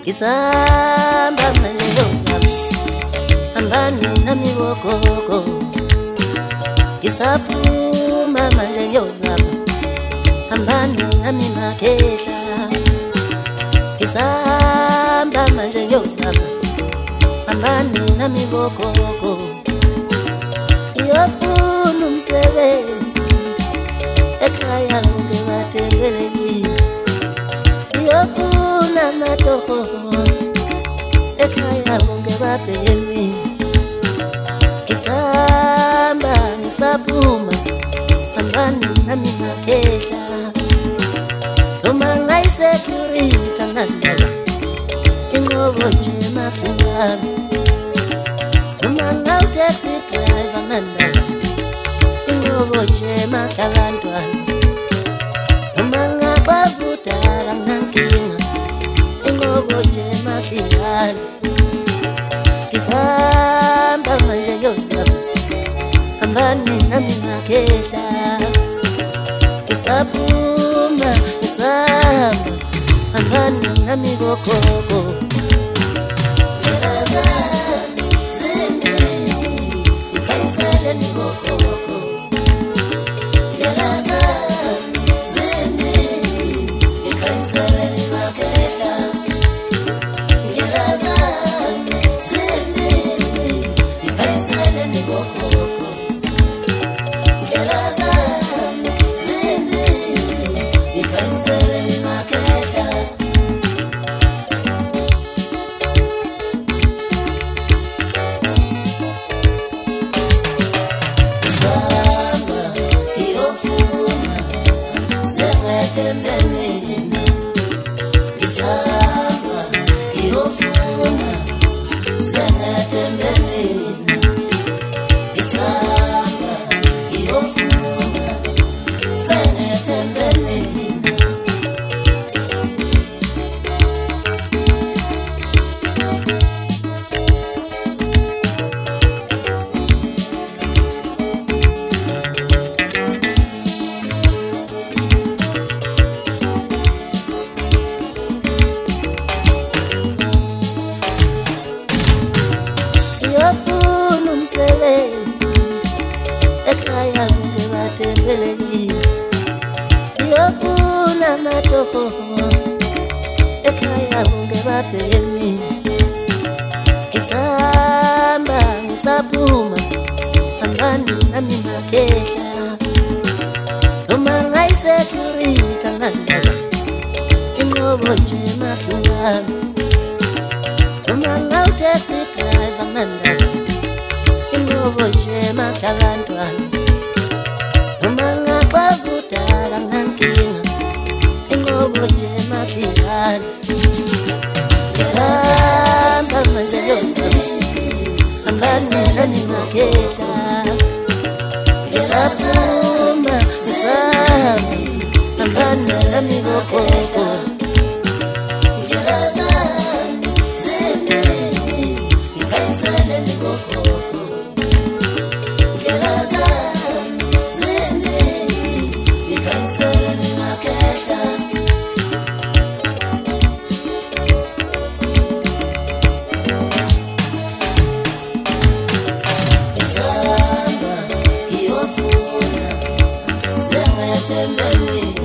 Kisamba manje yozama ambani nami wokoko Kisapuma manje yozama ambani nami makehla Kisamba manje yozama ambani nami wokoko Yofuna umsebenzi ekhaya ungebatembeleni Yofuna amatoho ekhaya ungebabhemi Kisamba ngisaphuma ambani nami makehla Noma ngayi-security angandaba ingobo nje makhulana Noma ngawu-taxi driver angandaba ingobo nje makhalantwana Noma ngabavudala ngankinga ingobo nje makhilana Kisamba manje yozama ambani nami makehla Kisaphuma kisamba ambani nami wokoko Yofuna umsebenzi ekhaya ungebatembeleni Yofuna amatoho ekhaya ungebabhemi Kisamba ngisaphuma ambani nami makehla Noma ngayi-security angandaba ingobo nje makhulana Noma ngawu-taxi driver angandaba ingobo nje makhalantwana Noma ngabavudala ngankinga ingobo nje makhilana Kisamba manje yozama ambani nami makehla Kisaphuma kisamba ambani nami wokoko Kisamba, Yofuna, Sengayathembeni